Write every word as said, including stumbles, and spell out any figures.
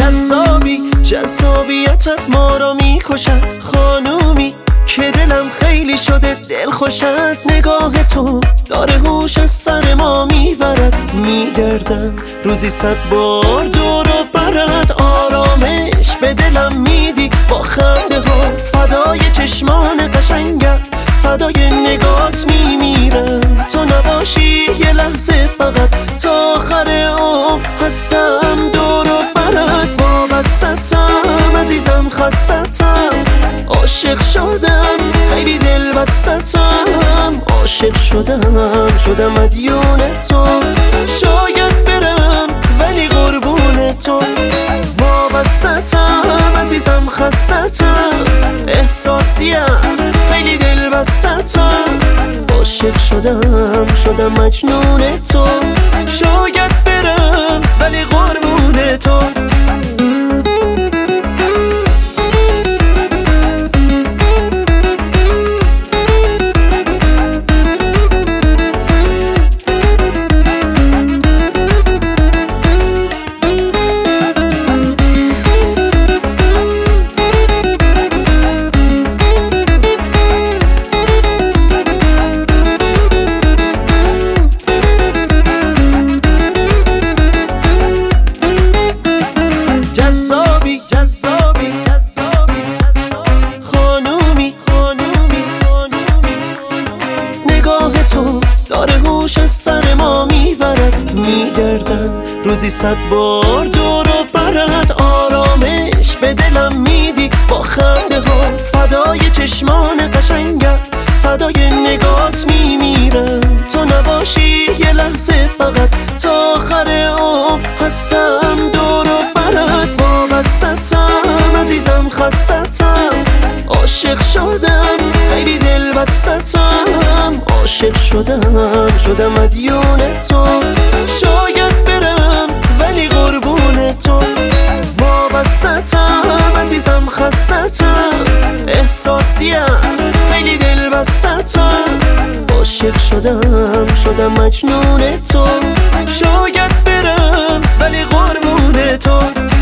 جذابی جذابیتت ما را میکشد، خانومی که دلم خیلی شده دل خوشت. نگاه تو داره هوش از سر ما میبرد، میگردم روزی صد بار دور و برد. آرامش به دلم میدی با خنده هات، فدای چشمان قشنگت، فدای نگات میمیرم. تو نباشی یه لحظه فقط، تا آخر عمر هستم دور و برد. وابستم عزیزم، خستم، عاشق شدم، خیلی دل بستم. عاشق شدم شدم مدیون تو، شاید برم ولی قربون تو. وابستم عزیزم، خستم، احساسیم، خیلی دل بستم. عاشق شدم شدم مجنون تو، شاید برم ولی قربون تو. جذابی جذابی جذابی خانومی خانومی خانومی نگاه تو داره هوش از سر ما میبرد، میگردم روزی صد بار دور و برد. آرامش به دلم میدی با خنده هات، فدای چشمان قشنگت، فدای نگات میمیرم. تو نباشی یه لحظه فقط، تا آخر عمر هستم دور و برد. وابستم عزیزم، خستم، عاشق شدم، خیلی دل بستم. عاشق شدم شدم مدیون تو، شاید برم ولی قربون تو. وابستم عزیزم، خستم، احساسیم، خیلی دل بستم. عاشق شدم شدم مجنون تو، شاید برم ولی قربون تو.